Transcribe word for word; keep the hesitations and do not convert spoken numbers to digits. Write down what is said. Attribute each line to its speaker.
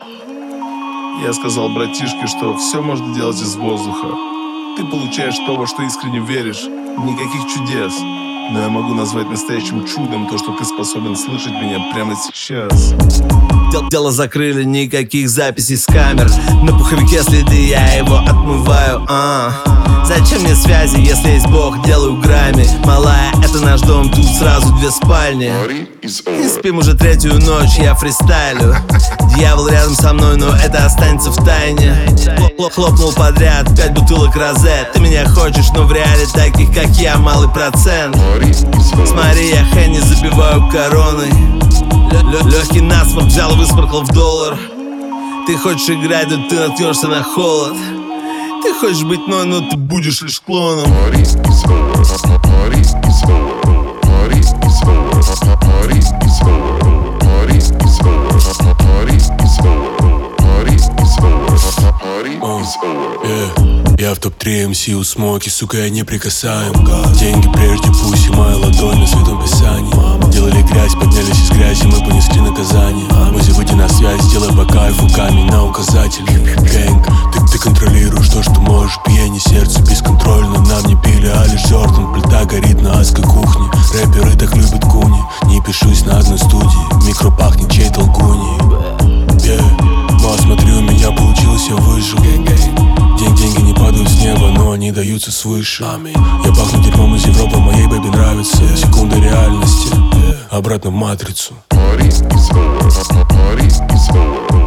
Speaker 1: Я сказал братишке, что все можно делать из воздуха. Ты получаешь то, во что искренне веришь. Никаких чудес. Но я могу назвать настоящим чудом то, что ты способен слышать меня прямо сейчас.
Speaker 2: Дело закрыли, никаких записей с камер. На пуховике следы, я его отмываю. а. Зачем мне связи, если есть Бог, делаю грамми. Малая, это наш дом, тут сразу две спальни. Не спим уже третью ночь, я фристайлю. Дьявол рядом со мной, но это останется в тайне. Хлопнул подряд, пять бутылок розе. Ты меня хочешь, но в реале таких, как я, малый процент. Смотри, я Хенни забиваю короной. Легкий насморк взял и высморкал в доллар. Ты хочешь играть, но ты наткнешься на холод. Ты хочешь быть мной, но ты будешь лишь клоном.
Speaker 3: Yeah. Я в топ три эм си у смоки, сука, я неприкасаем. Деньги прежде, пусть и моя ладонь на святом писании. Делали грязь, поднялись из грязи, мы понесли наказание. Музи, выйди на связь, делай по кайфу, камень на указатель. Гэнг, ты, ты контролируешь то, что можешь. Биение сердца бесконтрольно, нам не пили, а лишь Джордан. Плита горит на адской кухне. Рэперы так любят куни. Не пишусь на одной студии, микро пахнет чьей-то лгуньей. Yeah. Но смотри, у меня получилось, я выжил. День, деньги не падают с неба, но они даются свыше. Я пахну дерьмом из Европы, моей бэби нравится. Секунда реальности, обратно в матрицу.